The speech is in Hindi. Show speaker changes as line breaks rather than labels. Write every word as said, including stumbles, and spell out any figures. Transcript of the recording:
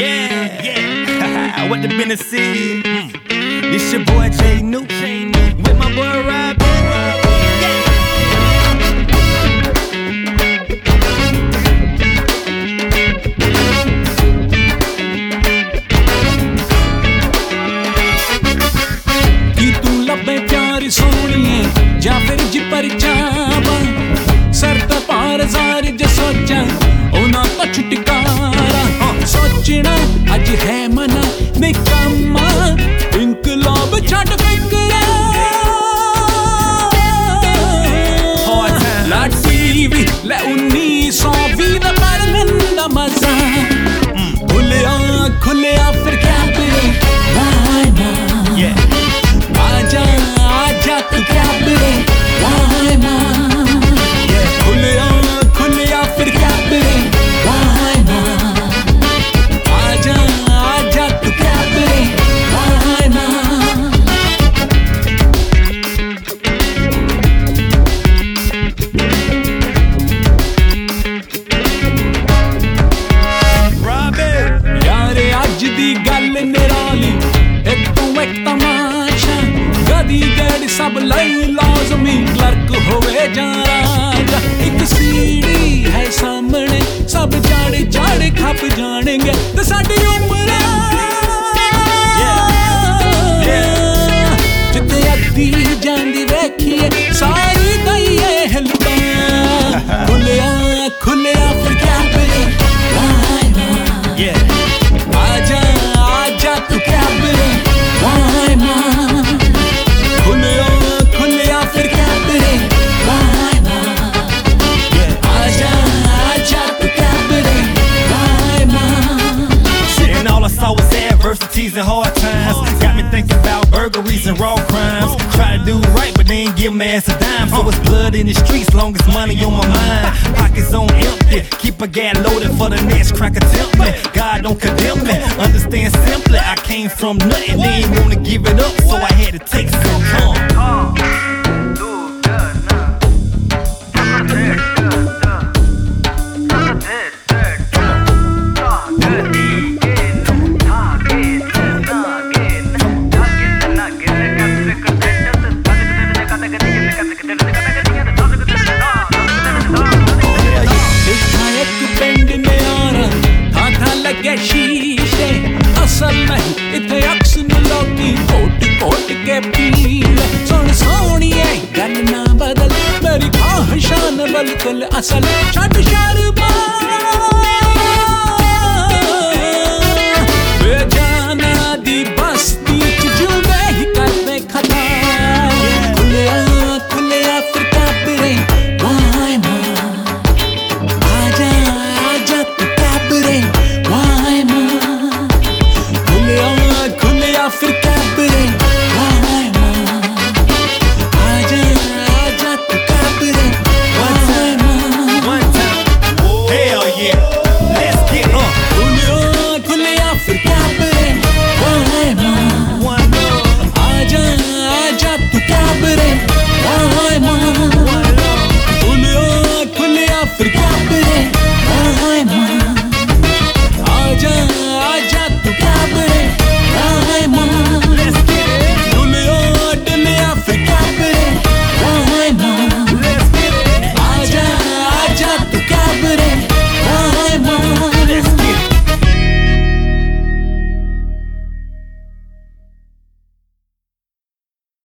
Yeah, yeah. What the business is? Mm. This your boy Jay New with my boy Rob.
कि तू लबे प्यारी सोनिए जा फिर जी पर जावा सर ते पार जार जे सोचा ओना तो छुटकारा सोचना अज है मना निकम्मा इनकलाब छड़ फिकरा ला टीवी ले उन्नीस सौ बीस दा पर दा मजा खुलिया खुलिया फिर क्या करे वाई ना आजा आजा तू क्या करे वाई ना खुलिया खुलिया फिर क्या करे वाई ना आजा आजा तू क्या करे वाई ना यारे अज दी गल निराली एक तू एक तमाशा गदी गड़ सब लई लाजमी क्लर्क होवे जा राजा एक सीढ़ी है सामने सब जाड़े जाड़े खप जानेंगे तो साडी उम्र जिते अद्धी जांदी वेखिए सारी दईए हिलदा खुलिया खुलिया फिर क्या करे वाई ना आजा आजा तू क्या करे वाई ना खुलिया खुलिया फिर क्या करे वाई ना आजा आजा तू क्या करे वाई ना
And all I saw was adversities and hard times. Got me thinking about burglaries and raw crimes. Try to do right, but they ain't give my ass a dime. So it's blood in the streets, long as money on my mind. Pockets on empty, keep a gas loaded for the next crack attempt me. God don't condemn me, understand simply. I came from nothing, they ain't wanna give it up, so I had to take some. Come.
शीशे असल नहीं इथे अक्स लोकी कोट कोट के पीले सुन सोनिए गल ना बदल मेरी ख्वाहिशां बिल्कुल असल छट शर